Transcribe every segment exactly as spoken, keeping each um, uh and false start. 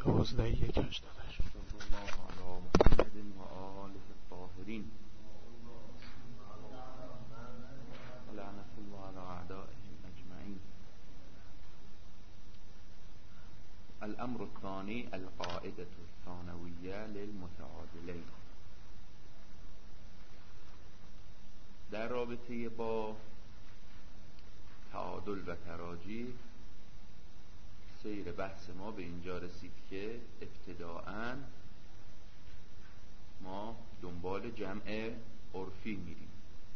دوازده یک هشتادش. صلی الله علی محمد و آله الطاهرین لعنت الله علی اعدائهم اجمعین. الامر الثانی القاعده الثانویه للمتعادلین. در رابطه با تعادل و تراجیح سیر بحث ما به اینجا رسید که ابتداءً ما دنبال جمع عرفی میریم.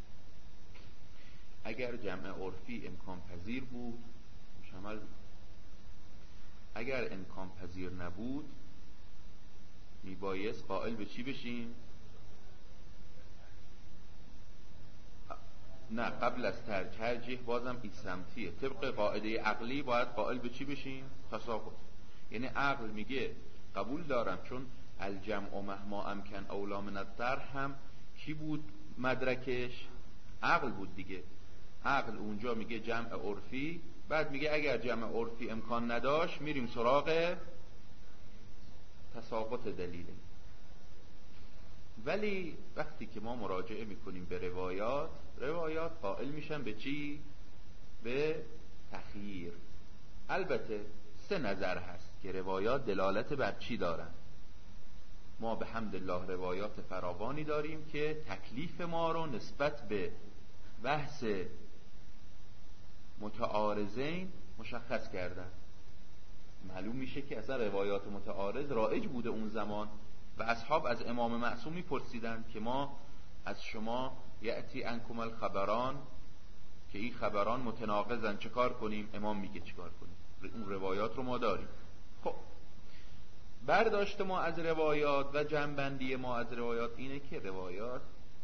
اگر جمع عرفی امکان پذیر بود مشمل بود، اگر امکان پذیر نبود میبایست قائل به چی بشیم؟ نه، قبل از ترجیح بازم این سمتیه. طبق قاعده عقلی باید قائل به چی بشیم؟ تساقط. یعنی عقل میگه قبول دارم چون الجمع مهما امکن اولا من الطرح هم کی بود مدرکش؟ عقل بود دیگه. عقل اونجا میگه جمع عرفی، بعد میگه اگر جمع عرفی امکان نداشت میریم سراغ تساقط دلیله. ولی وقتی که ما مراجعه میکنیم به روایات، روایات قائل میشن به چی؟ به تخییر. البته سه نظر هست که روایات دلالت بر چی دارن. ما به حمدالله روایات فراوانی داریم که تکلیف ما رو نسبت به بحث متعارضین مشخص کردن. معلوم میشه که اصلا روایات متعارض رایج بوده اون زمان و اصحاب از امام معصوم میپرسیدن که ما از شما یأتی انکم الخبران، که این خبران متناقضن، چه کار کنیم؟ امام میگه چه کار کنیم. اون روایات رو ما داریم. خب برداشت ما از روایات و جنبندی ما از روایات اینه که روایات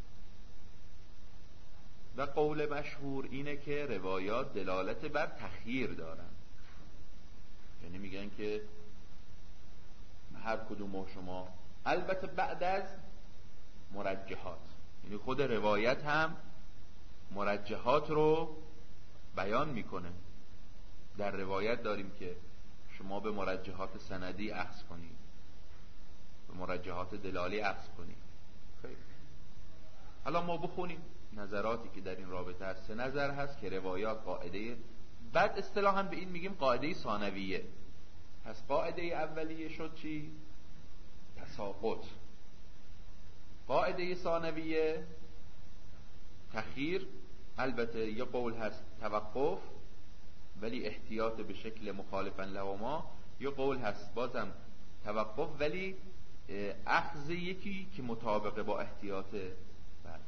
و قول مشهور اینه که روایات دلالت بر تخییر دارن. یعنی میگن که هر کدوم ما شما، البته بعد از مرجحات، یعنی خود روایت هم مرجحات رو بیان میکنه. در روایت داریم که شما به مرجحات سندی اخذ کنید، به مرجحات دلالی اخذ کنید. خیلی حالا ما بخونیم نظراتی که در این رابطه هست. سه نظر هست که روایات قاعده، بعد اصطلاحاً به این میگیم قاعده ثانویه. پس قاعده اولیه شد چی؟ تساقط. قاعده ثانویه تخییر. البته یه قول هست توقف ولی احتیاط به شکل مخالفاً لهما، یه قول هست بازم توقف ولی اخذ یکی که مطابق با احتیاطه. بله.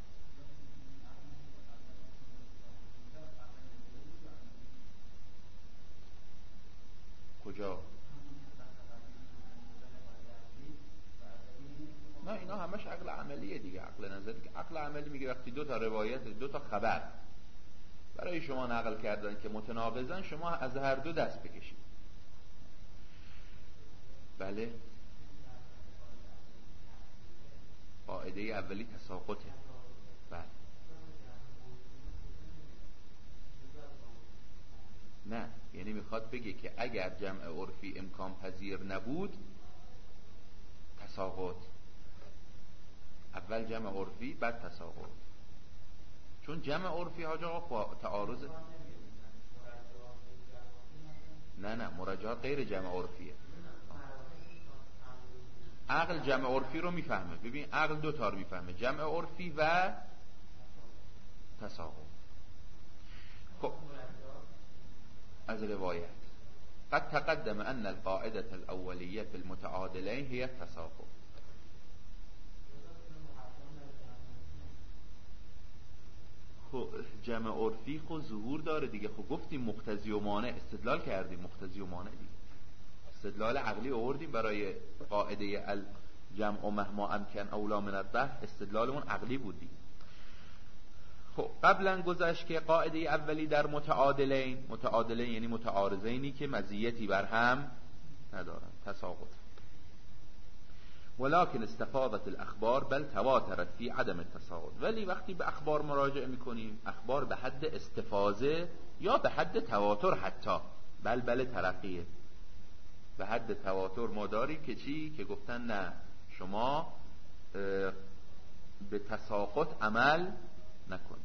کجا؟ نه اینا همش عقل عملیه دیگه. عقل نظری که عقل عملی میگه وقتی دو تا روایت، دو تا خبر برای شما نقل کردن که متناقضن، شما از هر دو دست بکشید. بله. قاعده اولی تساقطه. بله. نه، یعنی میخواد بگه که اگر جمع عرفی امکان پذیر نبود تساقط. اول جمع عرفی بعد تساقط. چون جمع عرفی ها جا تعارض. نه نه مراجعات غیر جمع عرفیه. عقل جمع عرفی رو میفهمه. ببین عقل دو تا رو میفهمه، جمع عرفی و تساقط. خب از روایت قد تقدم ان القاعده الاولیه في المتعادلین هي التساقط. خب جمع عرفی خود ظهور داره دیگه. خب گفتیم مقتضی و مانع، استدلال کردیم مقتضی و مانع دیگه. استدلال عقلی آوردیم برای قاعده الجمع مهما امکن اولا من الطرح، استدلالمون عقلی بود دیگه. خب قبلا گذشت که قاعده اولی در متعادلین، متعادلین یعنی متعارضینی که مزیتی بر هم ندارن، تساقط. ولكن استفاضت الاخبار بل تواترت فی عدم التساقط. ولی وقتی به اخبار مراجعه میکنیم، اخبار به حد استفاضه یا به حد تواتر حتی بل بل ترقیه، به حد تواتر ما داریم که چی؟ که گفتن نه شما به تساقط عمل نکنید.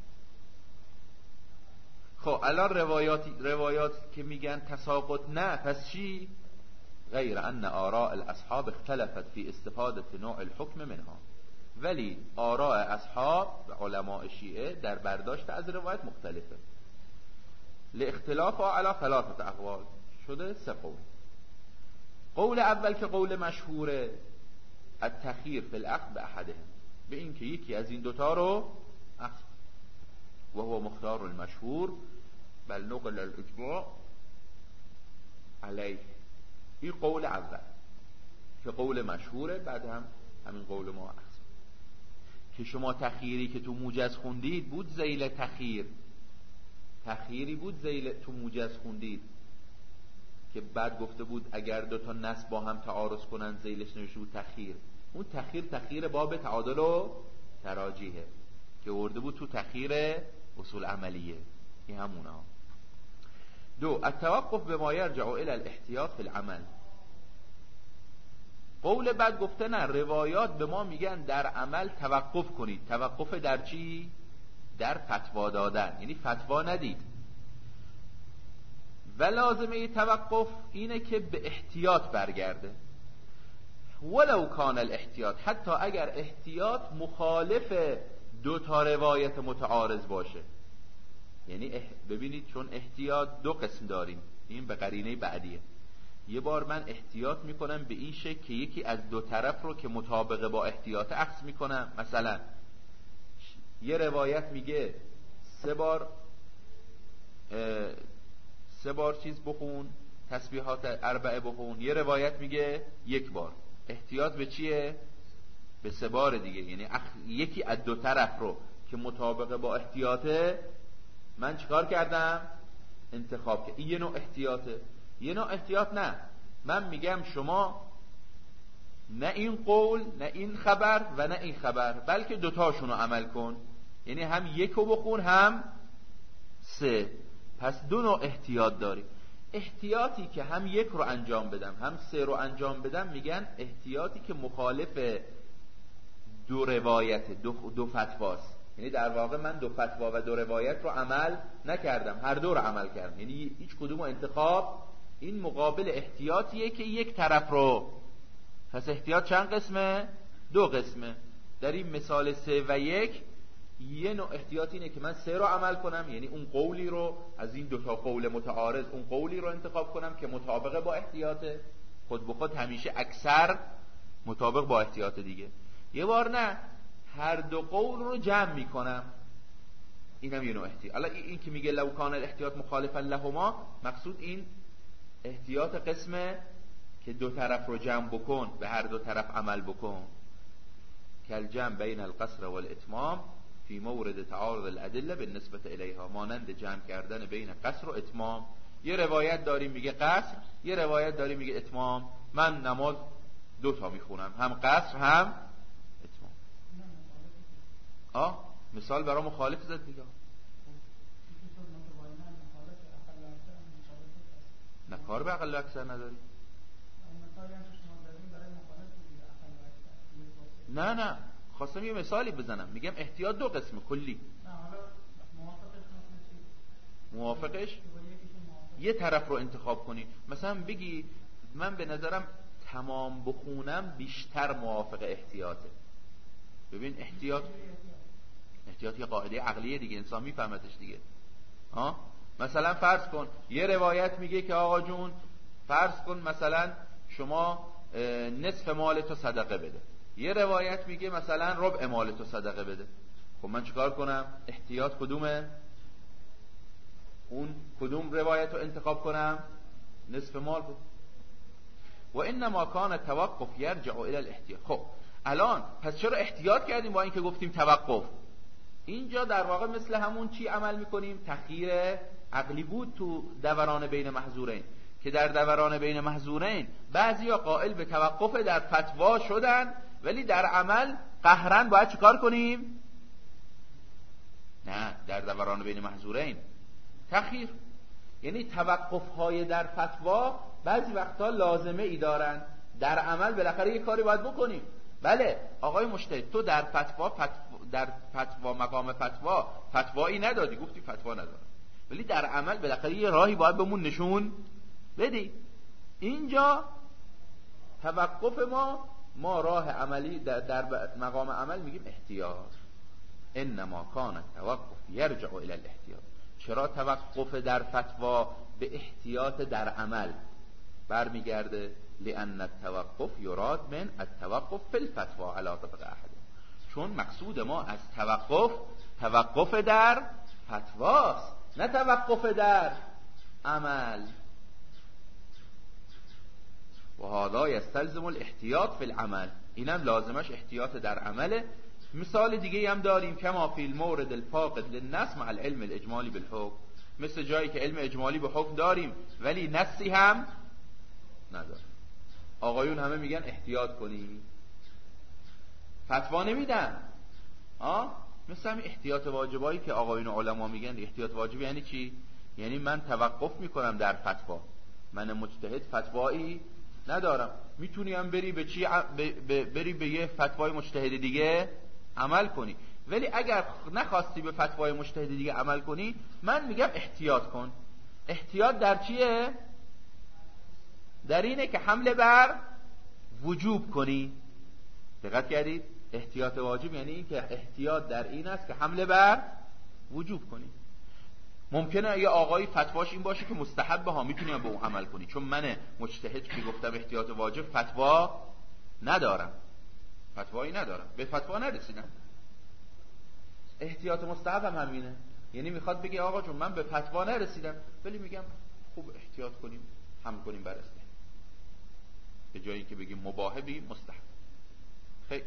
خب الان روایات روایات که میگن تساقط نه، پس چی؟ غیر ان آراء الاصحاب اختلفت فی استفاده نوع الحکم منها، ولی آراء اصحاب و علماء شیعه در برداشت از روایت مختلفه. لاختلاف علی ثلاثه اقوال، شده سه قول. قول اول که قول مشهوره، التخییر فی الاخذ باحدهم، به این که یکی از این دوتا رو اخذ، و هو مختار المشهور بل نقل الاجماع علیه. این قول اول که قول مشهوره، بعد هم همین قول ما اخذ. که شما تخییری که تو موجز خوندید بود ذیل تخییر، تخییری بود ذیل تو موجز خوندید که بعد گفته بود اگر دو تا نص با هم تعارض کنن ذیلش نوشته بود تخییر. اون تخییر تخییر باب تعادل و تراجیحه که ورده بود تو تخییر اصول عملیه. این همونه ها. دو، التوقف به ما یرجع الى الاحتیاط فی العمل. قول بعد گفته نه، روایات به ما میگن در عمل توقف کنید. توقف در چی؟ در فتوا دادن، یعنی فتوا ندید. و لازمه توقف اینه که به احتیاط برگرده، ولو کان الاحتیاط، حتی اگر احتیاط مخالف دو تا روایت متعارض باشه. یعنی اح... ببینید چون احتیاط دو قسم داریم، این به قرینه بعدیه. یه بار من احتیاط میکنم به این شکل که یکی از دو طرف رو که مطابق با احتیاط اخذ میکنم. مثلا یه روایت میگه سه بار سه بار چیز بخون، تسبیحات اربعه بخون، یه روایت میگه یک بار. احتیاط به چیه؟ به سه بار دیگه. یعنی اخ... یکی از دو طرف رو که مطابق با احتیاطه من چیکار کردم؟ انتخاب کردم. این یه نوع احتیاطه. یه نوع احتیاط نه، من میگم شما نه این قول نه این خبر و نه این خبر، بلکه دوتاشون رو عمل کن. یعنی هم یک رو بخون هم سه. پس دو نوع احتیاط داری. احتیاطی که هم یک رو انجام بدم هم سه رو انجام بدم میگن احتیاطی که مخالف دو روایت، دو, دو فتواست. یعنی در واقع من دو فتوا و دو روایت رو عمل نکردم، هر دو رو عمل کردم. یعنی هیچ کدوم رو انتخاب. این مقابل احتیاطیه که یک طرف رو. پس احتیاط چند قسمه؟ دو قسمه. در این مثال سه و یک، یه نوع احتیاط اینه که من سه رو عمل کنم، یعنی اون قولی رو از این دو تا قول متعارض اون قولی رو انتخاب کنم که مطابق با احتیاطه، خود به خود همیشه اکثر مطابق با احتیاط دیگه. یه بار نه، هر دو قول رو جمع میکنم. اینم یه نوع احتیاط. الان این, این که میگه لو کان الاحتیاط مخالفا لهما، مقصود این احتیاط قسمه که دو طرف رو جمع بکن، به هر دو طرف عمل بکن. کل جمع بین القصر والاتمام فی مورد تعارض الادله بالنسبه الیها، مانند جمع کردن بین قصر و اتمام. یه روایت داریم میگه قصر، یه روایت داریم میگه اتمام. من نماز دو تا میخونم، هم قصر هم اتمام. آه مثال برای مخالف زد دیگه. نه کار به اقل اکثر نداری. نه نه خواستم یه مثالی بزنم. میگم احتیاط دو قسمه کلی. موافقش یه طرف رو انتخاب کنی. مثلا بگی من به نظرم تمام بخونم بیشتر موافق احتیاطه. ببین احتیاط احتیاط یه قاعده عقلیه دیگه، انسان میفهمتش دیگه. ها مثلا فرض کن یه روایت میگه که آقا جون فرض کن مثلا شما نصف مال تو صدقه بده، یه روایت میگه مثلا ربع مال تو صدقه بده. خب من چیکار کنم؟ احتیاط کدومه؟ اون کدوم روایت رو انتخاب کنم؟ نصف مال بود. و انما کان توقف یرجع الى الاحتیاط. خب الان پس چرا احتیاط کردیم با اینکه گفتیم توقف؟ اینجا در واقع مثل همون چی عمل میکنیم؟ تخییر عقلی بود تو دوران بین محظورین، که در دوران بین محظورین بعضیا قائل به توقف در فتوا شدن، ولی در عمل قهرن باید چیکار کنیم؟ نه، در دوران بین محظورین تخییر، یعنی توقف های در فتوا بعضی وقتا لازمه ای دارن، در عمل بالاخره یه کاری باید بکنیم. بله آقای مجتهد تو در فتوا, فتوا در فتوا مقام فتوا فتوایی ندادی، گفتی فتوا ندارم، ولی در عمل بالاخره یه راهی باید بهمون نشون بدی. اینجا توقف ما ما راه عملی در, در مقام عمل میگیم احتیاط. انما کان توقف یرجع الی الاحتیاط. چرا توقف در فتوا به احتیاط در عمل برمیگرده؟ لأن التوقف یراد من التوقف فی الفتوا علی طبق احد. چون مقصود ما از توقف توقف در فتواست، نه توقف در عمل. و هذا یستلزم الاحتیاط فی العمل. اینم لازمش احتیاط در عمله. مثال دیگه هم داریم، کما فی المورد الفاقد للنص مع العلم الاجمالی بالحکم. مثل جایی که علم اجمالی به حکم داریم ولی نصی هم نداریم. آقایون همه میگن احتیاط کنی، فتوا نمیدن. آه مثل همین احتیاط واجبایی که آقایون علما میگن احتیاط واجب یعنی چی؟ یعنی من توقف میکنم در فتوا، من مجتهد فتوایی ندارم، میتونی هم بری به چی ب... ب... بری به یه فتوای مجتهد دیگه عمل کنی، ولی اگر نخواستی به فتوای مجتهد دیگه عمل کنی من میگم احتیاط کن. احتیاط در چیه؟ در اینه که حمله بر وجوب کنی. دقت کردید؟ احتیاط واجب یعنی این که احتیاط در این است که حمله بر وجوب کنی. ممکنه یه آقایی فتواش این باشه که مستحبه ها، میتونیم به اون عمل کنی، چون من مجتهد که گفتم احتیاط واجب فتوا ندارم، فتوایی ندارم، به فتوا نرسیدم. احتیاط مستحب هم همینه، یعنی میخواد بگه آقا جون من به فتوا نرسیدم ولی میگم خوب احتیاط کنیم، هم کنیم بر استحباب، به جایی که بگیم مباح بگیم مستحب. خیلی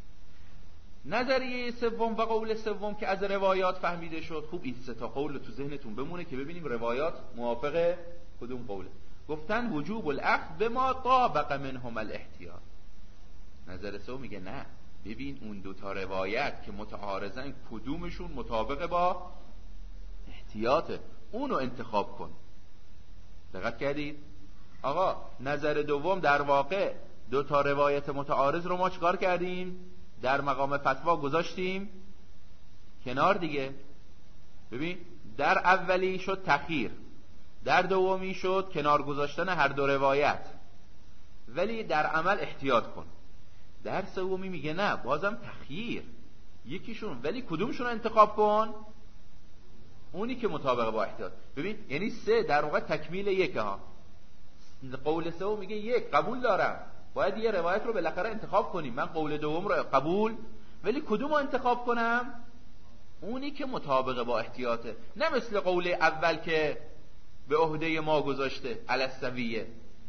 نظریه سوم و قول سوم که از روایات فهمیده شد. خوب این سه تا قول تو ذهنتون بمونه که ببینیم روایات موافق کدوم قوله. گفتن وجوب الاخذ بما طابق منهم الاحتیاط. نظر سوم میگه نه، ببین اون دو تا روایت که متعارضن کدومشون مطابق با احتیاطه، اونو انتخاب کن. دقت کردید؟ آقا نظر دوم در واقع دو تا روایت متعارض رو ما چیکار کردیم؟ در مقام فتوا گذاشتیم کنار دیگه. ببین در اولی شد تخییر، در دومی شد کنار گذاشتن هر دو روایت، ولی در عمل احتیاط کن. در سومی میگه نه بازم تخییر یکیشون، ولی کدومشون رو انتخاب کن؟ اونی که مطابق با احتیاط. ببین یعنی سه در واقع تکمیل یک ها. قول سوم میگه یک قبول دارم، باید یه روایت رو بالاخره انتخاب کنیم، من قول دوم رو قبول، ولی کدوم رو انتخاب کنم؟ اونی که مطابق با احتیاطه، نه مثل قول اول که به عهده ما گذاشته السویه.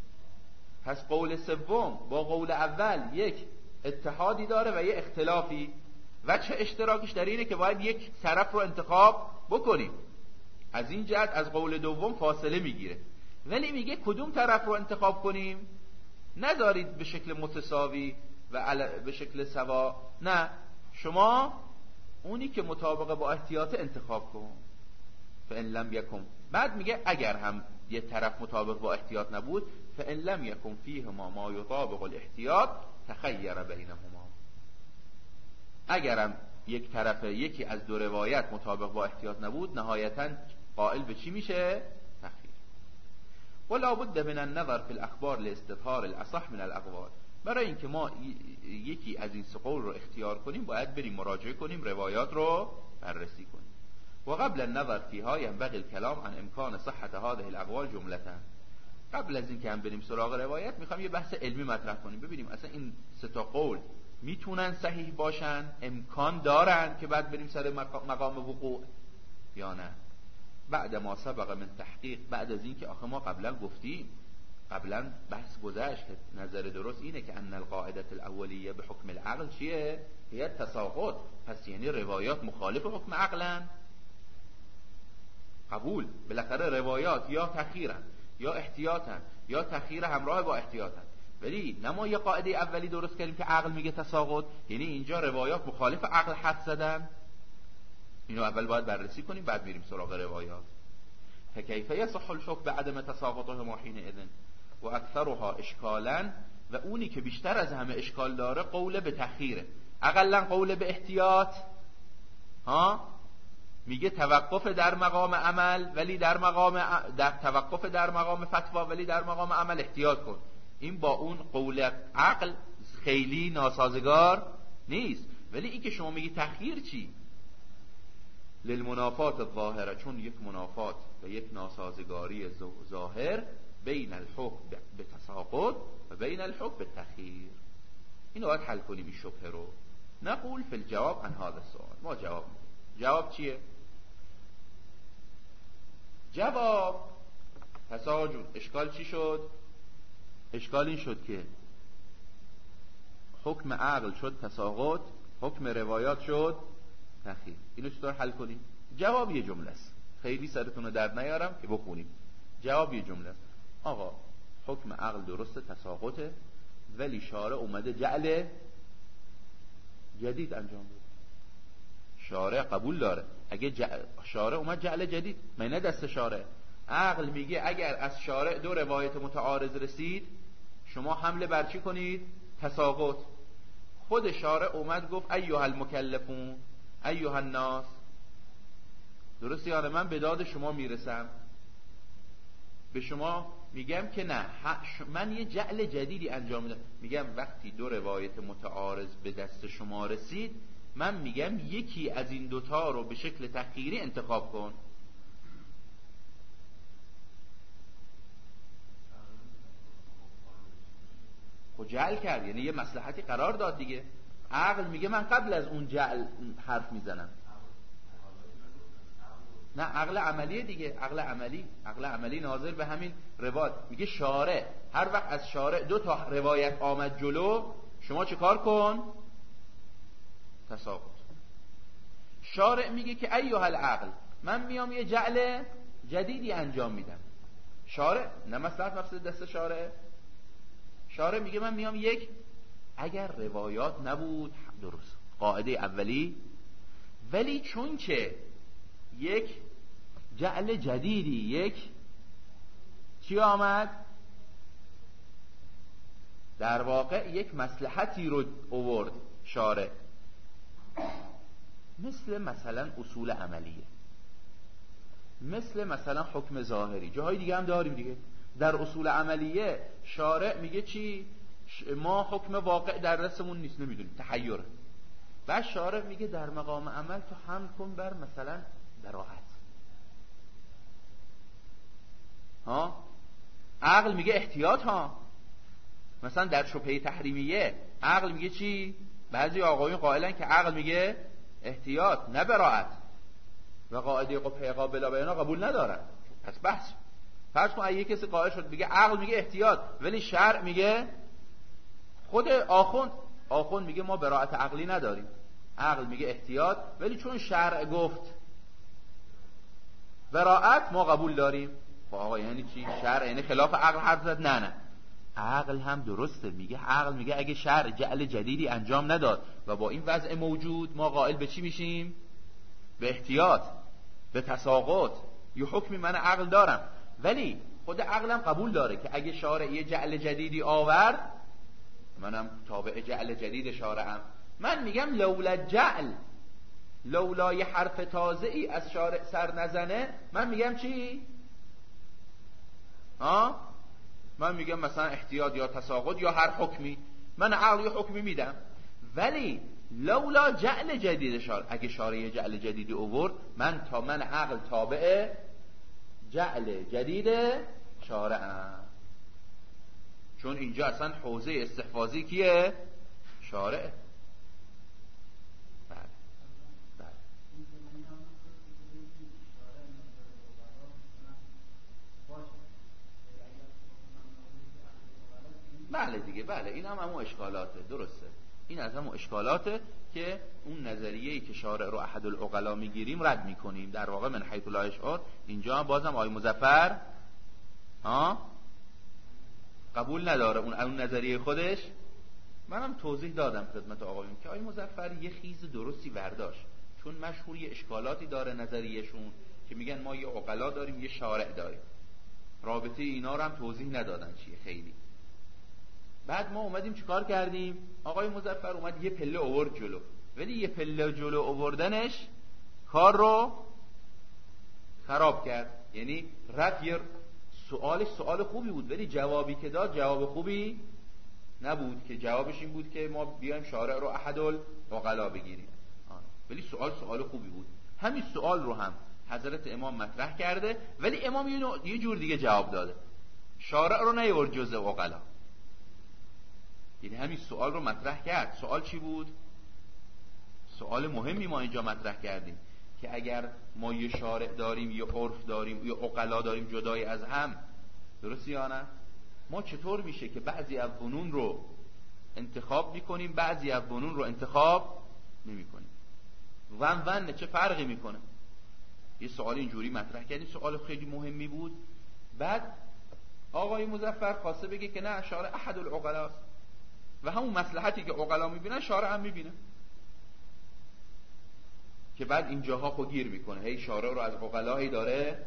پس قول سوم با قول اول یک اتحادی داره و یه اختلافی، و چه اشتراکش در اینه که باید یک طرف رو انتخاب بکنیم. از این جهت از قول دوم فاصله میگیره، ولی میگه کدوم طرف رو انتخاب کنیم؟ نذارید به شکل متساوی و به شکل سوا، نه، شما اونی که مطابق با احتیاط انتخاب کن. فان لم یکن، بعد میگه اگر هم یه طرف مطابق با احتیاط نبود، فان لم یکن فیهما ما یطابق الاحتیاط تخیر بینهما. اگرم یک طرف یکی از دو روایت مطابق با احتیاط نبود، نهایتاً قائل به چی میشه؟ تخییر. ولا بد من النظر فی الاخبار لاستظهار الاصح من الاقوال. برای اینکه ما یکی از این سه قول رو اختیار کنیم باید بریم مراجعه کنیم، روایات رو بررسی کنیم. و قبل النظر فیها ينبغي الكلام عن امکان صحت هذه الاقوال جملتا. قبل از اینکه هم بریم سراغ روایت میخوام یه بحث علمی مطرح کنیم، ببینیم اصلا این سه تا قول میتونن صحیح باشن، امکان دارن که بعد بریم سر مقام وقوع یا نه. بعد ما سبق من تحقیق، بعد از این که آخه ما قبلا گفتیم، قبلا بحث گذشت که نظر درست اینه که ان القاعده الاولیه به حکم العقل چیه؟ هي تساقط. پس یعنی روایات مخالف حکم عقلن، قبول. بالاخره روایات یا تخیرن یا احتیاطن یا تخیر همراه با احتیاطن، ولی نما یه قاعده اولی درست کردیم که عقل میگه تساقط، یعنی اینجا روایات مخالف عقل حد زدن. اینو اول باید بررسی کنیم، بعد میریم سراغ روایات. فکیف یصح الحکم بعدم تساقطهما حینئذ. و اکثرها اشکالا، و اونی که بیشتر از همه اشکال داره قول به تخییره. اقلا قول به احتیاط، ها میگه توقف در مقام عمل ولی در مقام در توقف در مقام فتوا ولی در مقام عمل احتیاط کن. این با اون قول عقل خیلی ناسازگار نیست. ولی این که شما میگی تخییر چی؟ للمنافات الظاهره، چون یک منافات و یک ناسازگاری ظاهر بین الحکم به تساقط و بین الحکم به تخییر. اینو باید حل کنیم این شبهه رو. نقول فی الجواب عن هذا السؤال، ما جواب میدیم. جواب چیه؟ جواب تساجد. اشکال چی شد؟ اشکال این شد که حکم عقل شد تساقط، حکم روایات شد تخییر. اینو چطور حل کنیم؟ جواب یه جمله است، خیلی سرتون رو درد نیارم که بخونیم. جواب یه جمله است. آقا حکم عقل درسته تساقطه، ولی شارع اومده جعل جدید انجام بده. شارع قبول داره اگه جع... شارع اومد جعل جدید، من نه دست شارع. عقل میگه اگر از شارع دو روایت متعارض رسید شما حمله بر چی کنید؟ تساقط. خود شارع اومد گفت ایها المکلفون ایها الناس، درست یاره من به داد شما میرسم، به شما میگم که نه من یه جعل جدیدی انجام میدم. میگم وقتی دو روایت متعارض به دست شما رسید من میگم یکی از این دوتا رو به شکل تخییری انتخاب کن. خب جعل کرد، یعنی یه مصلحتی قرار داد دیگه. عقل میگه من قبل از اون جعل حرف میزنم. نه عقل عملی دیگه، عقل عملی، عقل عملی ناظر به همین روایت. میگه شارع هر وقت از شارع دو تا روایت آمد جلو شما چه کار کن؟ تساقط. شارع میگه که ایها العقل من میام یه جعل جدیدی انجام میدم. شارع نه مصلحت مقصد دست شارع. شارع میگه من میام یک، اگر روایات نبود درست قاعده اولی، ولی چون که یک جعل جدیدی، یک چی آمد؟ در واقع یک مصلحتی رو آورد شارع، مثل مثلا اصول عملیه، مثل مثلا حکم ظاهری، جاهای دیگه هم داریم دیگه. در اصول عملیه شارع میگه چی؟ ما حکم واقع در دستمون نیست، نمیدونیم، تحیره. بعد شارع میگه در مقام عمل تو حمل کن بر مثلا براحت. ها عقل میگه احتیاط. ها مثلا در شبهه تحریمیه عقل میگه چی؟ بعضی آقایون قائلن که عقل میگه احتیاط نه براحت، و قاعده قبحه بلا بیانا قبول ندارن. پس بحث فرض کن اگه کسی قائل شد میگه عقل میگه احتیاط ولی شرع میگه، خود آخوند آخوند میگه ما براحت عقلی نداریم، عقل میگه احتیاط ولی چون شرع گفت براحت ما قبول داریم. خب آقا یعنی چی؟ شرع یعنی خلاف عقل حرف زد؟ نه نه، عقل هم درسته. میگه عقل میگه اگه شرع جعل جدیدی انجام نداد و با این وضع موجود ما قائل به چی میشیم؟ به احتیاط، به تساقط. یه حکمی من عقل دارم، ولی خود عقلم قبول داره که اگه شارع یه جعل جدیدی آورد منم تابع جعل جدید شارعم. من میگم لولا جعل، لولا یه حرف تازه ای از شارع سر نزنه من میگم چی؟ ها من میگم مثلا احتیاط یا تساقط یا هر حکمی، من عقل یه حکمی میدم، ولی لولا جعل جدید شارع، اگه شارع یه جعل جدیدی آورد من تا من عقل تابع جعل جدید شارعم. چون اینجا اصلا حوزه استحفاظی کیه؟ شارع. بله بله بله دیگه، بله این هم همون اشکالاته، درسته. این از همون اشکالاته که اون نظریه‌ای که شارع رو احد العقلا میگیریم رد میکنیم. در واقع من حیث لا اشعار اینجا هم بازم آقای مظفر ها قبول نداره اون اون نظریه خودش. منم توضیح دادم خدمت آقایون که آقای مظفر یه خیز درستی برداشت، چون مشهور یه اشکالاتی داره نظریهشون که میگن ما یه عقلا داریم یه شارع داریم. رابطه اینا رو هم توضیح ندادن چیه خیلی. بعد ما اومدیم چیکار کردیم؟ آقای مظفر اومد یه پله آورد جلو، ولی یه پله جلو آوردنش کار رو خراب کرد. یعنی رفت یه سوالش سوال خوبی بود، ولی جوابی که داد جواب خوبی نبود، که جوابش این بود که ما بیایم شارع رو احدالعقلا بگیریم. ولی سوال سوال خوبی بود. همین سوال رو هم حضرت امام مطرح کرده، ولی امام یه جور دیگه جواب داده، شارع رو نیورد جزء عقلا. یعنی همین سوال رو مطرح کرد. سوال چی بود؟ سوال مهمی ما اینجا مطرح کردیم که اگر ما یه شارع داریم، یه عرف داریم، یه عقلا داریم جدای از هم، درسته یا نه؟ ما چطور میشه که بعضی از فنون رو انتخاب میکنیم، بعضی از فنون رو انتخاب نمیکنیم؟ ون ون چه فرقی میکنه؟ یه سوال اینجوری مطرح کردیم، سوال خیلی مهمی بود. بعد آقای مظفر خواسته بگه که نه، شارع احدالعقلاست و همون مصلحتی که عقلا میبینن شارع هم میبینه، که بعد اینجاها خود گیر میکنه، هی شارع رو از عقلایی داره.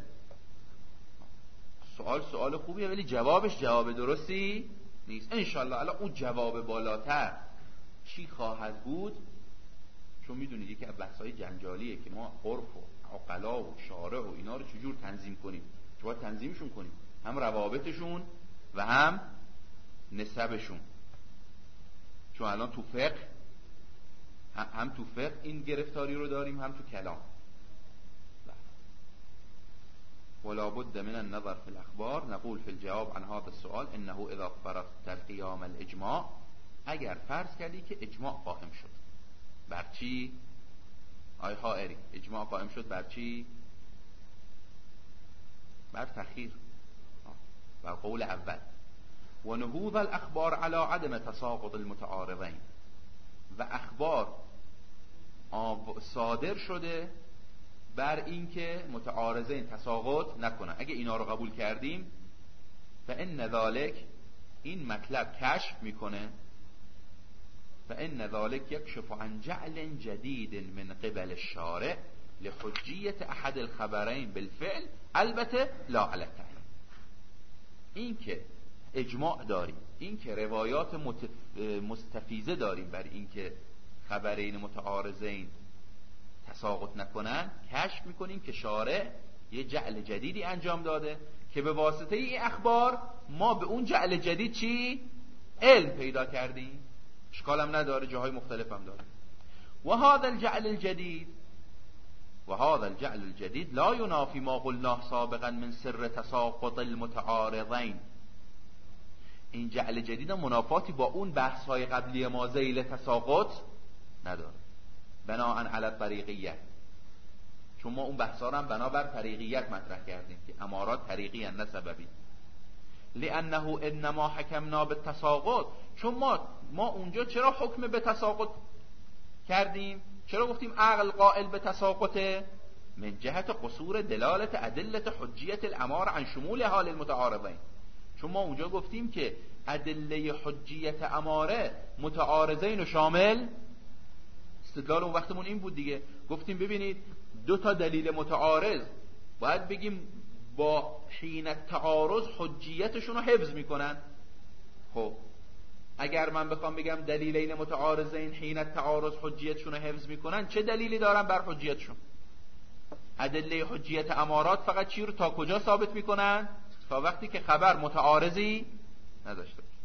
سوال سوال خوبیه، ولی جوابش جواب درستی نیست. انشالله الان اون جواب بالاتر چی خواهد بود؟ چون میدونید یکی از بحث‌های جنجالیه که ما عرف و عقلا و شارع و اینا رو چجور تنظیم کنیم، چه باید تنظیمشون کنیم، هم روابطشون و هم نسبشون. چون الان تو فقه هم تو فقه این گرفتاری رو داریم، هم تو کلام. ولا بد من النظر في الاخبار نقول في الجواب عن هذا السؤال انه اذا فرضت القيام الاجماع، اگر فرض کردی که اجماع قائم شد بر چی؟ آی حائری، اجماع قائم شد بر چی؟ بر تخییر، بر قول اول. و نهوض الاخبار على عدم تساقط المتعارضین، و اخبار صادر شده بر این که متعارضین تساقط نکنن. اگه اینا رو قبول کردیم فإن ذلك، این مطلب کشف میکنه، فإن ذلك يكشف عن جعل جديد من قبل الشارع لحجیت احد الخبرین بالفعل، البته لا علی التعیین. این که اجماع داریم، این که روایات مستفیضه داریم بر این که خبرین متعارضین تساقط نکنن، کشف میکنیم که شارع یه جعل جدیدی انجام داده که به واسطه این اخبار ما به اون جعل جدید چی؟ علم پیدا کردیم. اشکالم نداره، جاهای مختلف هم داره. و هذا الجعل الجدید و هذا الجعل الجدید لا ينافي ما قلناه سابقا من سر تساقط المتعارضین. این جعل جدید منافاتی با اون بحث های قبلی ما ذیل تساقط نداره، بناء علی الطریقیت. چون ما اون بحثا رو هم بنابر طریقیت مطرح کردیم که امارات طریقی ان نه سببی. لانه انما حکمنا بالتساقط، چون ما ما اونجا چرا حکم به تساقط کردیم؟ چرا گفتیم عقل قائل به تساقطه؟ من جهت قصور دلالت ادله حجیت الامار عن شمول حال المتعارضین. چون ما اونجا گفتیم که ادله حجیت اماره متعارضین و شامل. استدلال اون وقتمون این بود دیگه، گفتیم ببینید دو تا دلیل متعارض باید بگیم با حین تعارض حجیتشون رو حفظ میکنن. خب اگر من بخوام بگم دلیلین متعارضین حین تعارض حجیتشون رو حفظ میکنن، چه دلیلی دارن بر حجیتشون؟ ادله حجیت امارات فقط چی رو تا کجا ثابت میکنن؟ تا وقتی که خبر متعارضی نداشته باشه.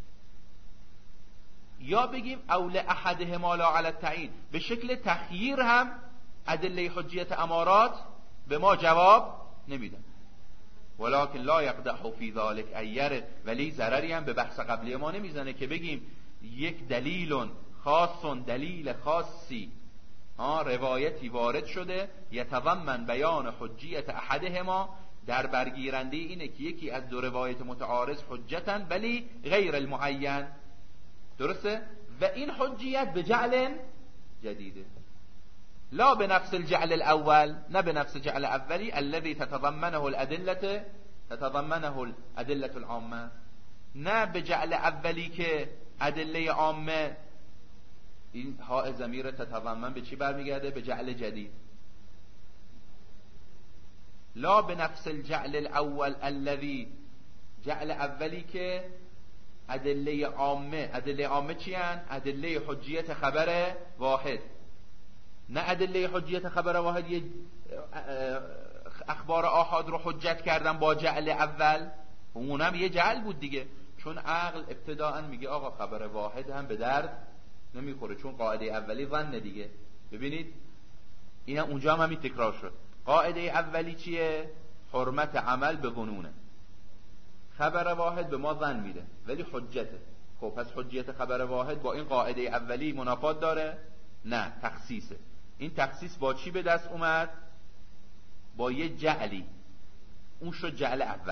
یا بگیم اول احدهما لا علی التعیین، به شکل تخییر هم ادله حجیت امارات به ما جواب نمیدن. ولکن لا یقدح فی ذلک ایر، ولی ضرری هم به بحث قبلی ما نمیزنه که بگیم یک دلیل خاص، دلیل خاصی ها روایتی وارد شده یتضمن بیان حجیت احدهما، در برگیرنده اینه که یکی از دو روایت متعارض حجتن ولی غیر المعین، درسته؟ و این حجیت به جعل جدیده، لا به نفس الجعل الاول، نه به نفس جعل اولی الذي تتضمنه الادله تتضمنه الادله العامه، نه به جعل اولی که ادله عامه این ها ضمیر تتضمن به چی برمیگرده؟ به جعل جدید. لا به نفس الجعل الاول الذي جعل اولی که ادله عامه، ادله عامه چی هن؟ ادله حجیت خبر واحد، نه ادله حجیت خبر واحد یه اخبار آحاد رو حجت کردن با جعل اول، اونم یه جعل بود دیگه، چون عقل ابتداءً میگه آقا خبر واحد هم به درد نمیخوره، چون قاعده اولی ظن دیگه. ببینید این اونجا هم همین تکرار شد. قاعده اولی چیه؟ حرمت عمل به ظنونه. خبر واحد به ما ظن میده ولی حجته. خب پس حجیت خبر واحد با این قاعده اولی منافات داره؟ نه، تخصیصه. این تخصیص با چی به دست اومد؟ با یه جعلی، اون شد جعل اول.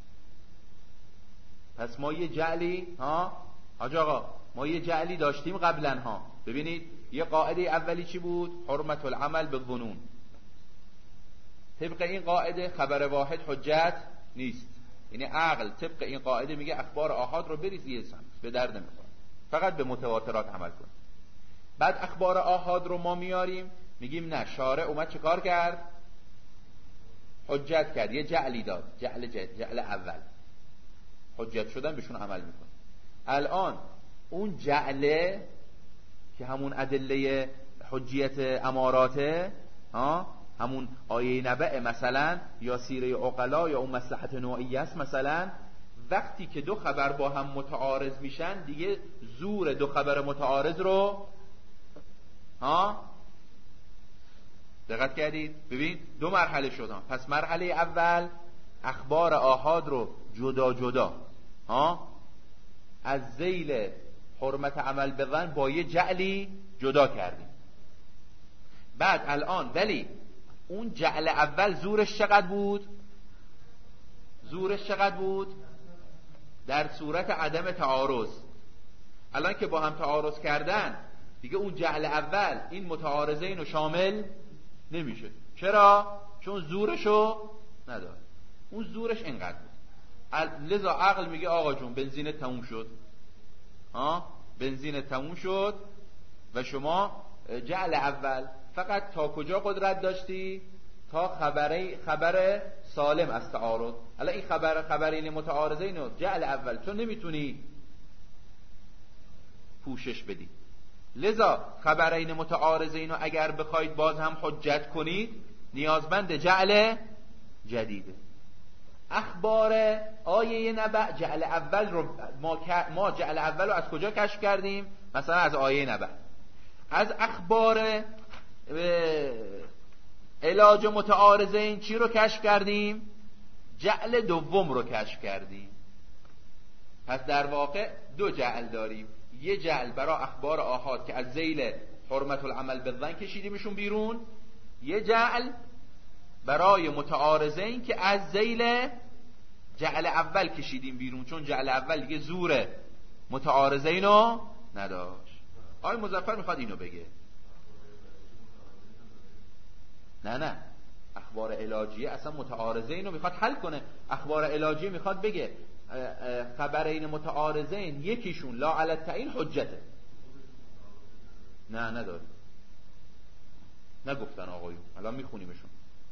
پس ما یه جعلی ها حاج آقا ما یه جعلی داشتیم قبلا ها. ببینید یه قاعده اولی چی بود؟ حرمت العمل به ظنون. طبق این قاعده خبر واحد حجت نیست، یعنی عقل طبق این قاعده میگه اخبار آحاد رو بریز یه سمت، به درد نمیخوره، فقط به متواترات عمل کن. بعد اخبار آحاد رو ما میاریم میگیم نه، شارع اومد چه کار کرد؟ حجت کرد، یه جعلی داد، جعل جد، جعل اول، حجت شدن بهشون عمل میکن. الان اون جعله که همون ادله حجیت اماراته ها، همون آیه نبأ مثلا یا سیره عقلا یا اون مصلحت نوعیه است مثلا، وقتی که دو خبر با هم متعارض میشن دیگه زور دو خبر متعارض رو ها دقت کردید؟ ببین دو مرحله شدن. پس مرحله اول اخبار آحاد رو جدا جدا ها از ذیل حرمت عمل به ظن با یه جعلی جدا کردیم. بعد الان ولی اون جعل اول زورش چقدر بود؟ زورش چقدر بود؟ در صورت عدم تعارض. الان که با هم تعارض کردن دیگه اون جعل اول این متعارضین رو شامل نمیشه. چرا؟ چون زورشو نداره. اون زورش اینقدر بود. لذا عقل میگه آقا جون بنزین تموم شد ها، بنزین تموم شد و شما جعل اول فقط تا کجا قدرت داشتی؟ تا خبری خبر سالم از تعارض. الان این خبر خبرین متعارضین رو جعل اول چون نمیتونی پوشش بدی، لذا خبرین متعارضین رو اگر بخواید باز هم حجت کنید نیازمند جعل جدیده. اخبار آیه نبأ جعل اول رو ما, ما جعل اول رو از کجا کشف کردیم؟ مثلا از آیه نبأ. از اخبار علاج متعارضین چی رو کشف کردیم؟ جعل دوم رو کشف کردیم. پس در واقع دو جعل داریم، یه جعل برای اخبار آحاد که از ذیل حرمت العمل به ظن کشیدیمشون بیرون، یه جعل برای متعارضین که از ذیل جعل اول کشیدیم بیرون، چون جعل اول دیگه زور متعارضین رو نداشت. آقای مظفر میخواد اینو بگه. نه نه اخبار علاجیه اصلا متعارضین رو میخواد حل کنه. اخبار علاجیه میخواد بگه خبرین متعارضین یکیشون لا علی التعیین حجته. نه نداره، نگفتن آقایون، الان میخونیمشون.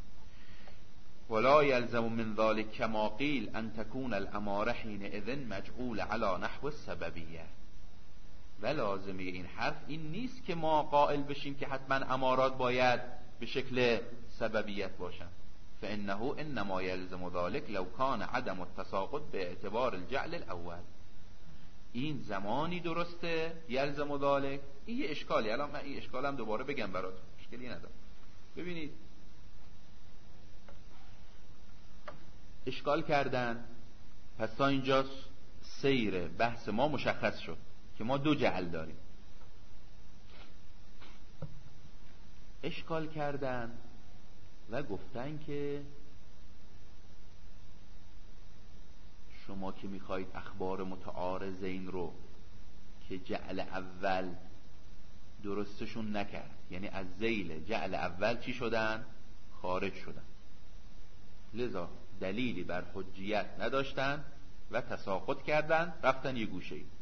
ولا يلزم من ذلك كما قيل ان تكون الاماره حينئذ مجعول على نحو السببیه. و لازمه این حرف این نیست که ما قائل بشیم که حتما امارات باید به شکل سببیت باشن. فانه انما يلزم ذلك لو كان عدم التساقط باعتبار الجعل الاول. این زمانی درسته یلزم ذلك. این یه اشکالی، الان من این اشکالم دوباره بگم براتون، اشکالی نداره. ببینید اشکال کردن، پس تا اینجا سیر بحث ما مشخص شد که ما دو جعل داریم. اشکال کردن و گفتن که شما که میخواید اخبار متعارضین رو که جعل اول درستشون نکرد، یعنی از ذیل جعل اول چی شدن؟ خارج شدن، لذا دلیلی بر حجیت نداشتن و تساقط کردن، رفتن یه گوشه ای.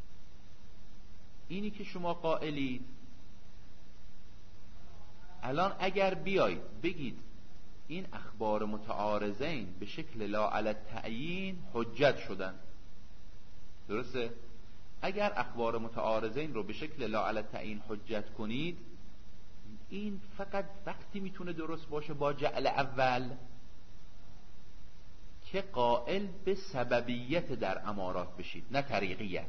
اینی که شما قائلید الان اگر بیایید بگید این اخبار متعارضین به شکل لا علی التعیین حجت شدن. درسته؟ اگر اخبار متعارضین رو به شکل لا علی التعیین حجت کنید، این فقط وقتی میتونه درست باشه با جعل اول که قائل به سببیت در امارات بشید، نه طریقیت.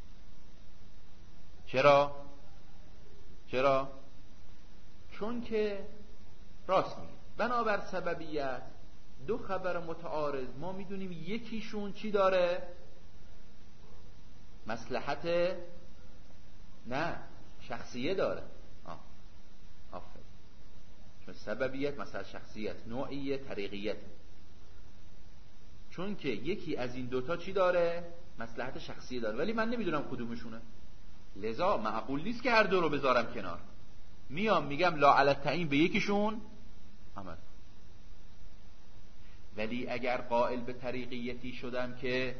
چرا؟ چرا؟ چون که راست میگه بنابر سببیت دو خبر متعارض ما میدونیم یکیشون چی داره؟ مصلحت نه شخصیه داره. آه. آفرین. چون سببیت مثلا شخصیت، نوعیه، طریقیت. چون که یکی از این دوتا چی داره؟ مصلحت شخصیه داره، ولی من نمیدونم کدومشونه، لذا معقول نیست که هر دو رو بذارم کنار. میام میگم لا علی التعیین به یکیشون عمل. ولی اگر قائل به طریقیتی شدم که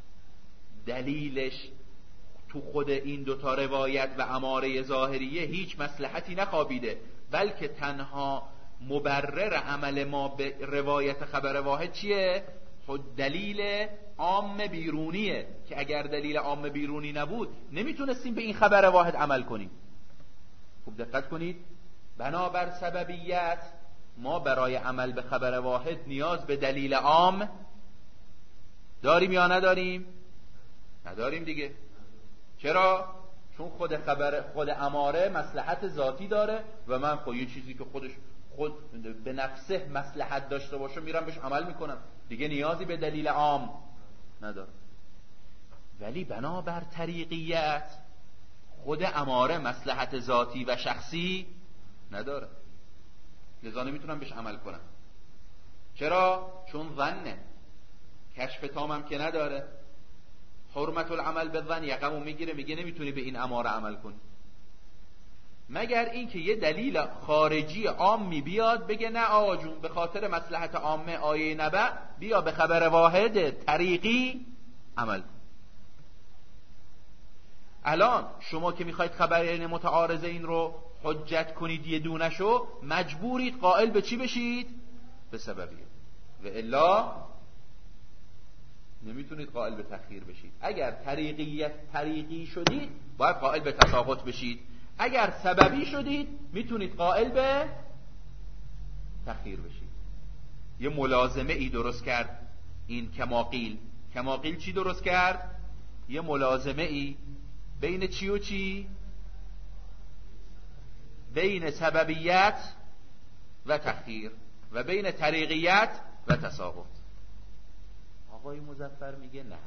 دلیلش تو خود این دوتا روایت و اماره ظاهریه هیچ مصلحتی نخوابیده، بلکه تنها مبرر عمل ما به روایت خبر واحد چیه؟ خود دلیل عام بیرونیه که اگر دلیل عام بیرونی نبود نمیتونستیم به این خبر واحد عمل کنیم. خوب دقت کنید، بنابر سببیت ما برای عمل به خبر واحد نیاز به دلیل عام داریم یا نداریم؟ نداریم دیگه. چرا؟ چون خود خبر خود اماره مصلحت ذاتی داره و من خود یه چیزی که خودش خود به نفسه مصلحت داشته باشه میرم بهش عمل میکنم، دیگه نیازی به دلیل عام نداره. ولی بنابر طریقیت خود اماره مصلحت ذاتی و شخصی نداره، لذا نمیتونم بهش عمل کنم. چرا؟ چون ظنه، کشف تامم که نداره. حرمت العمل به ظن یقمو میگیره، میگه نمیتونی به این اماره عمل کنی، مگر اینکه یه دلیل خارجی عامی بیاد بگه نه آقا جون به خاطر مصلحت عامه آیه نبع بیا به خبر واحد طریقی عمل کن. الان شما که میخواید خبرین متعارضه این رو حجت کنید یه دونشو، مجبورید قائل به چی بشید؟ به سببیه، و الا نمیتونید قائل به تأخیر بشید. اگر طریقیت طریقی شدید باید قائل به تساقط بشید، اگر سببی شدید میتونید قائل به تأخیر بشید. یه ملازمه ای درست کرد این کماقیل. کماقیل چی درست کرد؟ یه ملازمه ای بین چی و چی؟ بین سببیت و تأخیر و بین طریقیت و تساقط. آقای مظفر میگه نه،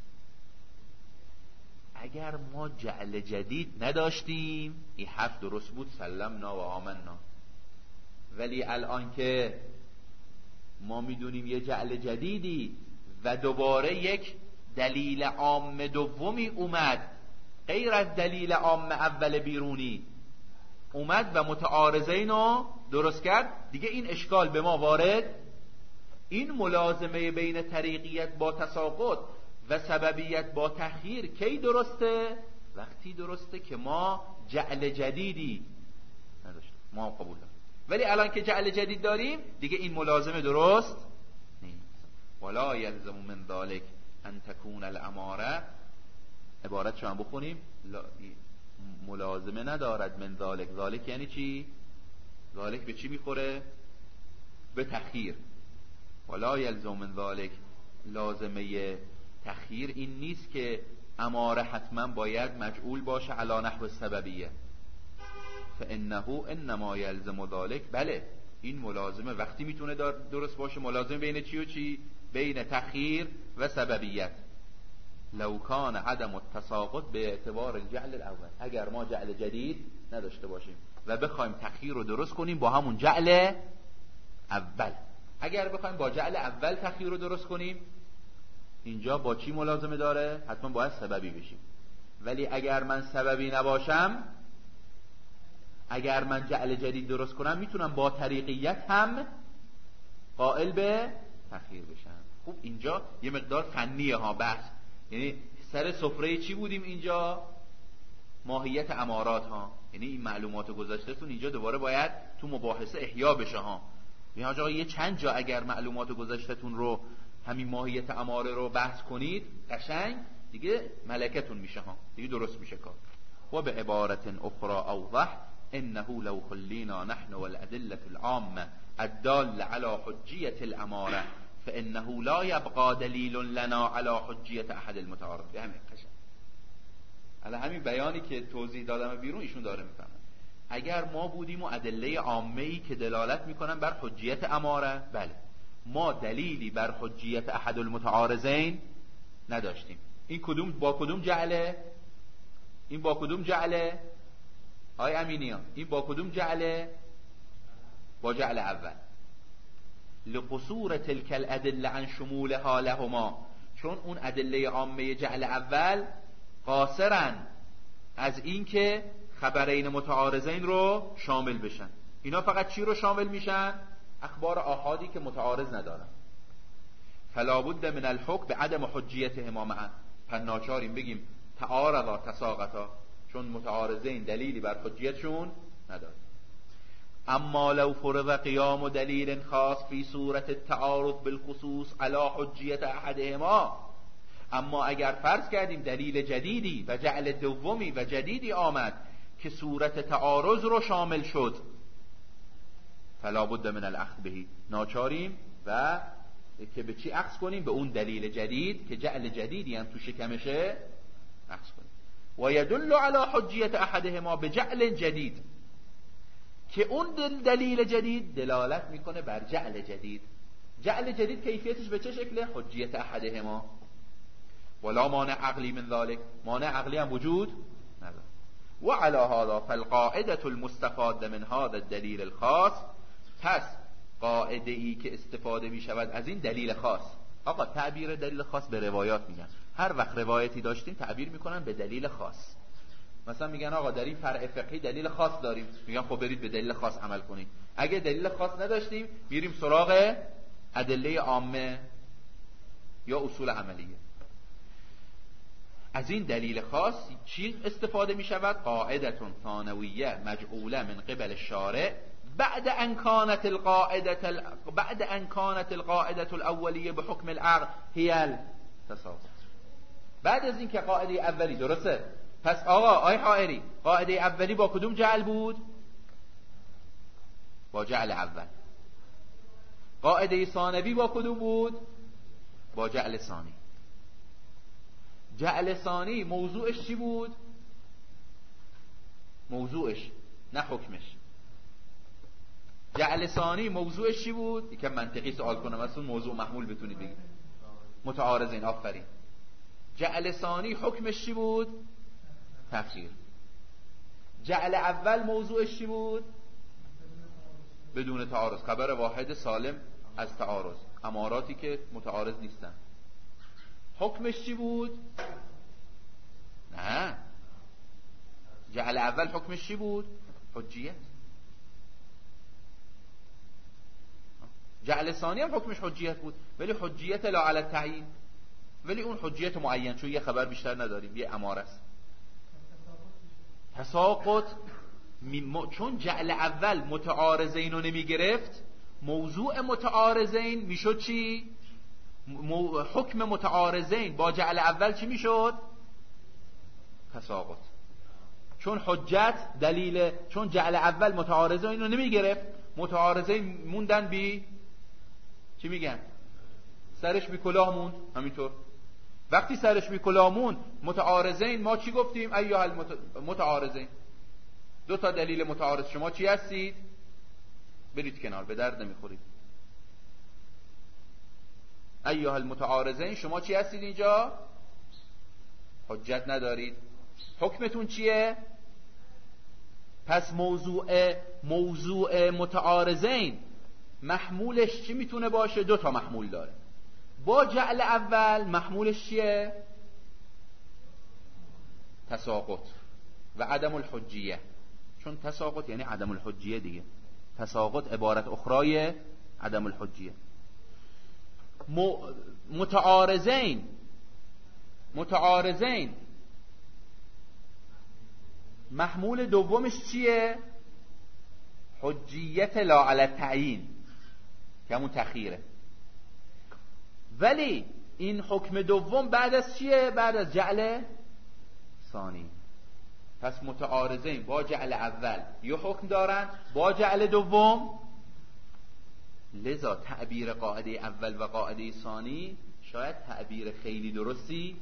اگر ما جعل جدید نداشتیم این حرف درست بود، سلمنا و آمنا. ولی الان که ما میدونیم یه جعل جدیدی و دوباره یک دلیل عام دومی اومد غیر از دلیل عام اول بیرونی اومد و متعارضین رو درست کرد، دیگه این اشکال به ما وارد. این ملازمه بین طریقیت با تساقط و سببیت با تأخیر کی درسته؟ وقتی درسته که ما جعل جدیدی نداشتیم، ما هم قبول داریم. ولی الان که جعل جدید داریم دیگه این ملازمه درست نیست. ولا یلزم من ذلك ان تكون الاماره، عبارت شما بخونیم، ملازمه ندارد من ذلك. ذلك یعنی چی؟ ذلك به چی میخوره؟ به تأخیر. ولا یلزم من ذلك، لازمه تأخیر این نیست که اماره حتما باید مجعول باشه علی نحو سببیه. فانه انما یلزم ذلك، بله این ملازمه وقتی میتونه درست باشه ملازمه بین چی و چی؟ بین تأخیر و سببیت. لو کان عدم التساقط به اعتبار الجعل الاول، اگر ما جعل جدید نداشته باشیم و بخوایم تأخیر رو درست کنیم با همون جعل اول، اگر بخوایم با جعل اول تأخیر رو درست کنیم اینجا با چی ملازمه داره؟ حتما باید سببی بشیم. ولی اگر من سببی نباشم، اگر من جعل جدید درست کنم میتونم با طریقیت هم قائل به تأخیر بشم. خوب اینجا یه مقدار فنیه ها بحث، یعنی سر سفره چی بودیم اینجا؟ ماهیت امارات ها، یعنی این معلومات گذاشتهتون اینجا دوباره باید تو مباحثه احیا بشه ها. یا آقا یه چند جا اگر معلومات گذشته‌تون رو همین ماهیت اماره رو بحث کنید قشنگ دیگه ملکتون میشه ها، دیگه درست میشه کار. و به عبارت اخرى اوضح انه لو خلینا نحن والادله العامه الدال على حجیه الاماره فانه لا يبقى دلیل لنا على حجیه احد المتعارض. به همین قشنگ الان همین بیانی که توضیح دادم بیرون ایشون داره میفهمه. اگر ما بودیم و ادله عامه‌ای که دلالت میکنن بر حجیت اماره، بله ما دلیلی بر حجیت احد المتعارضین نداشتیم. این کدوم با کدوم جعله؟ این با کدوم جعله؟ آی امینیان این با کدوم جعله؟ با جعل اول. لقصور تلك الادله عن شمولها لهما، چون اون ادله عامه جعل اول قاصرن از این که خبرین متعارضین رو شامل بشن. اینا فقط چی رو شامل میشن؟ اخبار آحادی که متعارض ندارن. فلا بد من الحکم به عدم حجیتهما معا، پناچاریم بگیم تعارضا تساقطا، چون متعارضین دلیلی بر حجیتشون نداره. اما لو فرض قیام دلیل خاص فی صورت التعارض بالخصوص علی حجیت احدهما، اما اگر فرض کردیم دلیل جدیدی و جعل دومی و جدیدی آمد که صورت تعارض رو شامل شد، فلا بد من الاخذ بهی، ناچاریم و که به چی اخذ کنیم؟ به اون دلیل جدید که جعل جدیدی هم تو شکمشه اخذ کنیم. و یدل علی حجیت احدهما به جعل جدید، که اون دلیل جدید دلالت میکنه بر جعل جدید. جعل جدید کیفیتش به چه شکله؟ حجیت احدهما. ولا مانع عقلی من ذلك، مانع عقلی هم وجود نداره. و علی هذا فالقاعده المستفاده من هذا الدلیل الخاص، پس قاعده ای که استفاده می شود از این دلیل خاص. آقا تعبیر دلیل خاص به روایات میگن، هر وقت روایتی داشتیم تعبیر میکنن به دلیل خاص. مثلا میگن آقا در این فرع فقهی دلیل خاص داریم، میگن خب برید به دلیل خاص عمل کنید. اگه دلیل خاص نداشتیم میریم سراغ ادله عامه یا اصول عملیه. از این دلیل خاص چی استفاده می شود؟ قاعده ثانویه مجعوله من قبل الشارع بعد ان كانت القاعده ال... بعد ان كانت القاعده الاوليه بحكم العقل هي التساقط. بعد از این که قاعده اولی درسته، پس آقا آی حائری قاعده اولی با کدوم جعل بود؟ با جعل اول. قاعده ثانوی با کدوم بود؟ با جعل ثانی. جعل ثانی موضوعش چی بود؟ موضوعش نه حکمش. جعل ثانی موضوعش چی بود؟ یکم منطقی سوال کنم اصلا موضوع محمول بتونید بگید. متعارضین. آفرین. جعل ثانی حکمش چی بود؟ تخییر. جعل اول موضوعش چی بود؟ بدون تعارض، خبر واحد سالم از تعارض، اماراتی که متعارض نیستن. حکمش چی بود؟ نه، جعل اول حکمش چی بود؟ حجیت. جعل ثانی هم حکمش حجیت بود، ولی حجیت لا علی التعیین، ولی اون حجیت معین، چون یه خبر بیشتر نداریم، یه اماره است. تساقط م... چون جعل اول متعارضین رو نمی گرفت، موضوع متعارضین میشد چی؟ م... حکم متعارضین با جعل اول چی میشد؟ تساقط. چون حجت دلیل، چون جعل اول متعارضین رو نمی گرفت، متعارضین موندن بی چی میگن؟ سرش بی کلاه موند. همینطور وقتی سرش بی کلاه موند، متعارضین ما چی گفتیم؟ ایها المتعارضین، دو تا دلیل متعارض، شما چی هستید؟ برید کنار، به درد نمیخورید. ایها المتعارضین، شما چی هستید اینجا؟ حجت ندارید. حکمتون چیه؟ پس موضوع موضوع متعارضین محمولش چی میتونه باشه؟ دو تا محمول داره. با جعل اول محمولش چیه؟ تساقط و عدم الحجیه. چون تساقط یعنی عدم الحجیه دیگه، تساقط عبارت اخرای عدم الحجیه. متعارضین متعارضین محمول دومش چیه؟ حجیت لا علی التعیین. که همون تخییره. ولی این حکم دوم بعد از چیه؟ بعد از جعل ثانی. پس متعارضین با جعل اول یه حکم دارن، با جعل دوم. لذا تعبیر قاعده اول و قاعده ثانی شاید تعبیر خیلی درستی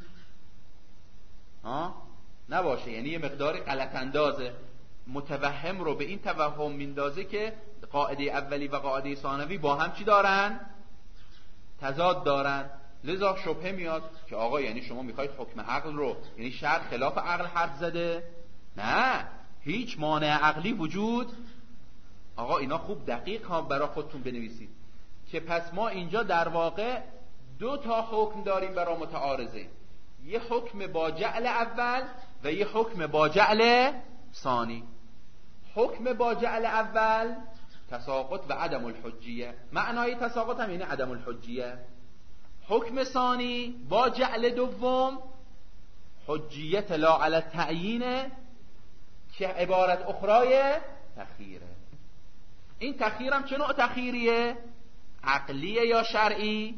ها نباشه، یعنی یه مقداری غلط اندازه، متوهم رو به این توهم میندازه که قاعده اولی و قاعده ثانوی با هم چی دارن؟ تضاد دارن. لذا شبهه میاد که آقا یعنی شما میخواید حکم عقل رو، یعنی شرع خلاف عقل حرف زده؟ نه، هیچ مانع عقلی وجود. آقا اینا خوب دقیق ها برای خودتون بنویسید که پس ما اینجا در واقع دو تا حکم داریم برای متعارضه، یه حکم با جعل اول و یه حکم با جعل ثانی. حکم با جعل اول تساقط و عدم الحجیه، معنای تساقط هم یعنی عدم الحجیه. حکم ثانی با جعل دوم حجیت لا علی التعیین که عبارت اخرای تخییره. این تخییر هم چه نوع تخییریه؟ عقلیه یا شرعی؟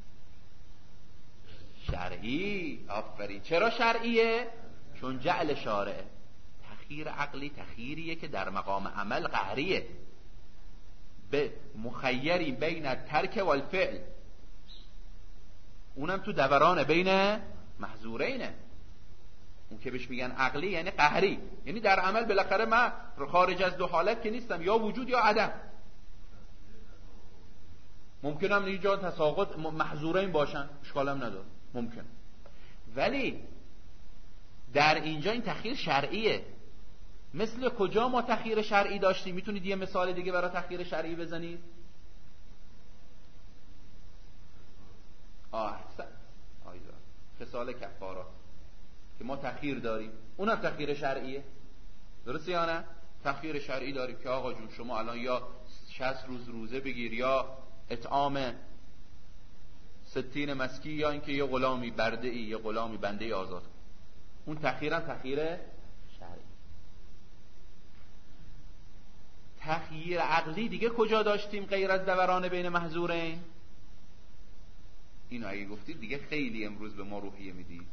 شرعی. آفرین. چرا شرعیه؟ چون جعل شارعه. تخییر عقلی تخییریه که در مقام عمل قهریه، به مخیری بین ترک و الفعل، اونم تو دوران بین محظورینه. اون که بهش میگن عقلی یعنی قهری، یعنی در عمل بالاخره من خارج از دو حالت که نیستم، یا وجود یا عدم. ممکنم اینجا تساقط محظورین باشن، اشکالم نداره، ممکن. ولی در اینجا این تخییر شرعیه. مثل کجا ما تخییر شرعی داشتیم؟ میتونید یه مثال دیگه برای تخییر شرعی بزنید؟ آه آیدا خصال کفارات که ما تخییر داریم، اونم تخییر شرعیه. درسته یا نه؟ تخییر شرعی داریم که آقا جون شما الان یا شصت روز روزه بگیر، یا اطعام ستین مسکی، یا اینکه یه غلامی برده ای یه غلامی بنده ای آزاد. اون تخییرم تخییر شرعی. تخییر عقلی دیگه کجا داشتیم غیر از دوران بین محظورین؟ اینو اگه گفتید دیگه خیلی امروز به ما روحیه میدید.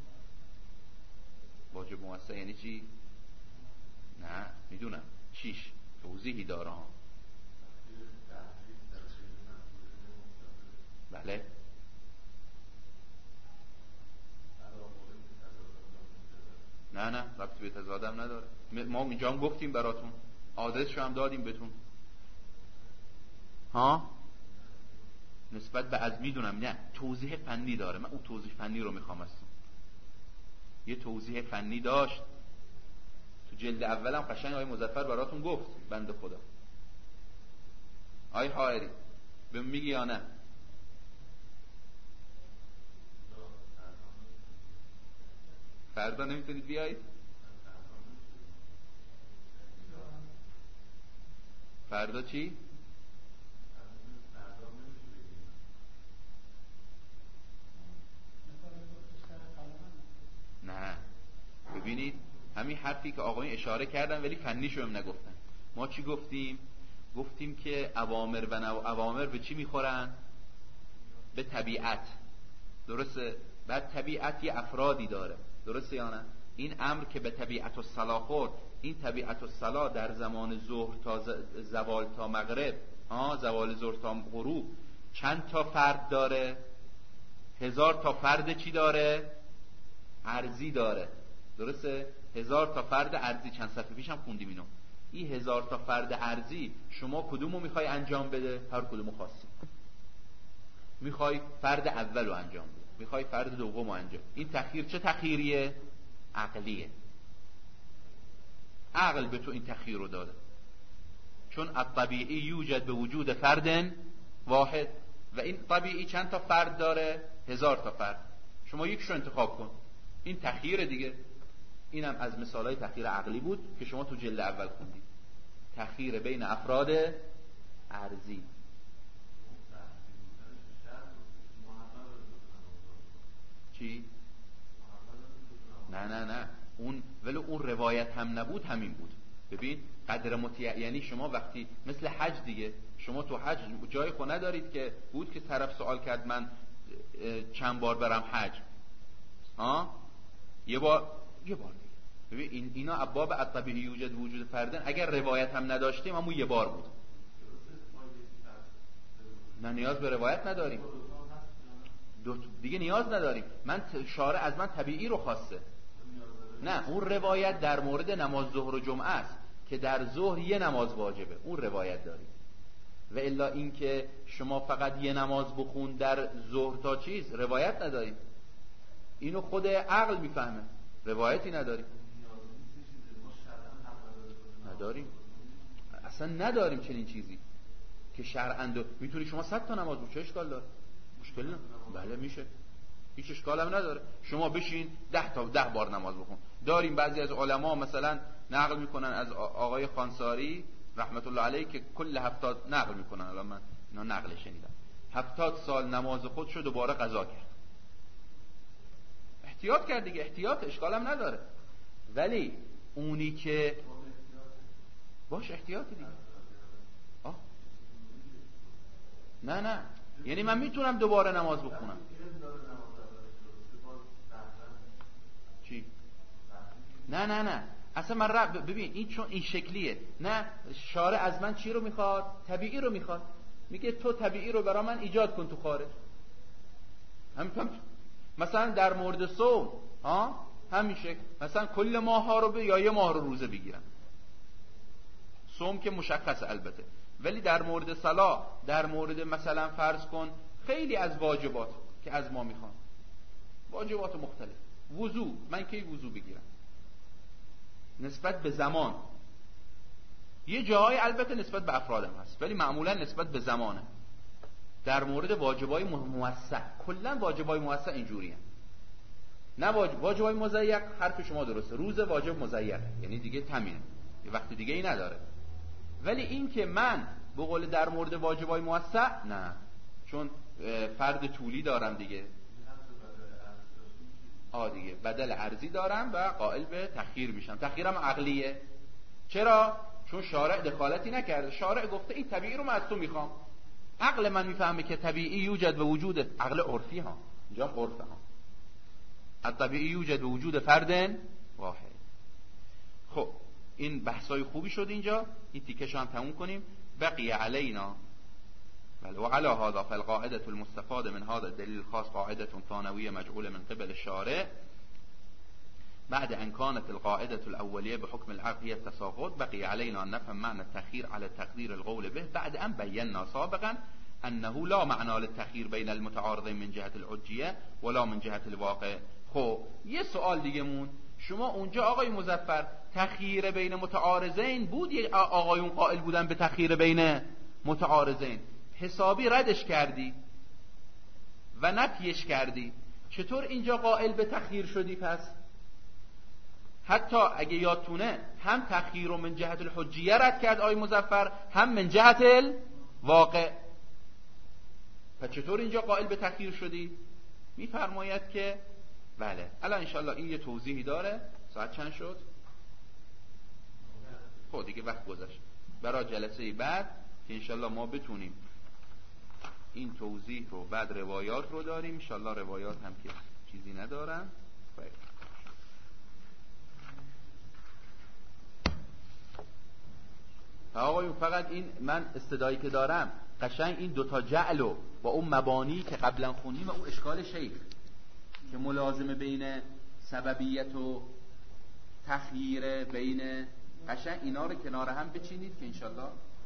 واجب موثر یعنی چی؟ نه میدونم چیش، توضیحی داره ها. بله نه نه ربطی به تضادم نداره. ما اینجا هم گفتیم براتون، آدرسشو هم دادیم بهتون ها، نسبت به از میدونم. نه توضیح فنی داره، من اون توضیح فنی رو میخوام هستم. یه توضیح فنی داشت تو جلد اولم قشنگ آقای مظفر براتون گفت بنده خدا. آقای حائری به میگی یا نه؟ فردا نمیتونید بیایید؟ فردا چی؟ نه ببینید همین حرفی که آقایون اشاره کردن ولی فنیشو هم نگفتن. ما چی گفتیم؟ گفتیم که اوامر و نو... اوامر به چی میخورن؟ به طبیعت. درسته؟ بعد طبیعت یه افرادی داره، درسته یا نه؟ این امر که به طبیعت الصلاة خورد، این طبیعت الصلاة در زمان ظهر تا ز... زوال تا مغرب، ها زوال ظهر تا غروب چند تا فرد داره؟ هزار تا فرد چی داره؟ ارضی داره. درسته؟ هزار تا فرد ارضی. چند صفحه پیشم خوندیم اینو. این هزار تا فرد ارضی شما کدومو میخوای انجام بده؟ هر کدومو خواستی. میخوای فرد اولو انجام بده، میخوای فرد دومو انجام. این تخییر چه تخییریه؟ عقلیه. عقل به تو این تخییر رو داده، چون الطبیعی یوجد به وجود فرد واحد و این طبیعی چند تا فرد داره؟ هزار تا فرد. شما یکشو انتخاب کن. این تخییر دیگه. اینم از مثالای تخییر عقلی بود که شما تو جلد اول خوندید. تخییر بین افراد ارضی. چی؟ نه نه نه اون ولی اون روایت هم نبود، همین بود. ببین قدر متع... یعنی شما وقتی مثل حج دیگه، شما تو حج جای خود ندارید که بود که طرف سوال کرد من چند بار برم حج، ها یه بار یه بار دیگه. ببین این اینا ابواب الطبیعی یوجد وجود فردن، اگر روایت هم نداشتیم همون یه بار بود. نه نیاز به روایت نداریم، دو دیگه نیاز نداریم. من شارع از من طبیعی رو خواسته. نه اون روایت در مورد نماز ظهر و جمعه است که در ظهر یه نماز واجبه، اون روایت داریم. و الا این که شما فقط یه نماز بخون در ظهر تا چیز، روایت نداریم. اینو خود عقل میفهمه، روایتی نداریم. نداریم اصلا، نداریم چنین چیزی که شرعاً میتونی شما صد تا نماز بخونی، چه اشکال داره؟ مشکل نه، بله میشه، هیچ اشکال هم نداره. شما بشین ده تا ده بار نماز بخون. داریم بعضی از علما مثلا نقل میکنن از آقای خانساری رحمت الله علیه که کل هفتاد نقل میکنن، الان من اینا نقل شنیدم، هفتاد سال نماز خودشو دوباره قضا کرد. احتیاط کرد دیگه، احتیاط اشکال هم نداره. ولی اونی که باش احتیاطی دیگه، آه نه نه یعنی من میتونم دوباره نماز بخونم. چی؟ نه نه نه اصلا من رب ببین این چون این شکلیه، نه شارع از من چی رو میخواد؟ طبیعی رو میخواد. میگه تو طبیعی رو برای من ایجاد کن تو خارج. همین مثلا در مورد صوم ها همین شکل، مثلا کل ماه ها رو به یا یه ماه رو روزه بگیرن. صوم که مشخصه البته، ولی در مورد صلاة، در مورد مثلا فرض کن خیلی از واجبات که از ما میخوان، واجبات مختلف، وضو، من کی وضو بگیرم نسبت به زمان، یه جاهای البته نسبت به افرادم هست ولی معمولا نسبت به زمانه. در مورد واجبای موسع، کلا واجبای موسع اینجوریه، نه واجب واجبای مضیق حرف شما درسته، روز واجب مضیق یعنی دیگه تمینه، یه وقت دیگه ای نداره. ولی این که من به قول در مورد واجبای موسع نه، چون فرد طولی دارم دیگه، آ دیگه بدل ارضی دارم و قائل به تخییر میشم. تخییرم عقلیه. چرا؟ چون شارع دخالتی نکرده، شارع گفته این طبیعی رو من از تو میخوام. عقل من میفهمه که طبیعی یوجد و وجود، عقل عرفی ها، اینجا عرفه ها، الطبیعی یوجد و وجود فرد واحد. خب این بحثای خوبی شد اینجا، این تیکش هم تموم کنیم. بقی علینا بله و علی هذا فالقاعده المستفاده من هذا الدلیل الخاص قاعده ثانویه مجعوله من قبل الشارع بعد ان كانت القاعده الاوليه بحكم العقل هي التساقط. بقي علينا ان نفهم معنى التخيير على تقدير القول به بعد ان بينا سابقا انه لا معنى للتخيير بين المتعارضين من جهه الحجيه ولا من جهه الواقع. خب یه سوال دیگه مون، شما اونجا آقای مظفر تخییر بین متعارضین بود، یه آقایون قائل بودن به تخییر بین متعارضین، حسابی ردش کردی و نفیش کردی، چطور اینجا قائل به تخییر شدی؟ پس حتی اگه یادتونه هم تخییر رو من جهت الحجیه رد کرد آقای مظفر، هم من جهت الواقع. پس چطور اینجا قائل به تخییر شدی؟ میفرماید که بله الان انشالله این یه توضیحی داره. ساعت چند شد؟ خب دیگه وقت گذشت. برای جلسه بعد که انشالله ما بتونیم این توضیح رو، بعد روایات رو داریم انشالله، روایات هم که چیزی ندارن. باید. آقایون فقط این من استدایی که دارم قشنگ این دوتا جعلو با اون مبانی که قبلا خونیم و اون اشکال شیخ که ملازمه بین سببیت و تخییر، بین قشنگ اینا رو کنار هم بچینید که انشالله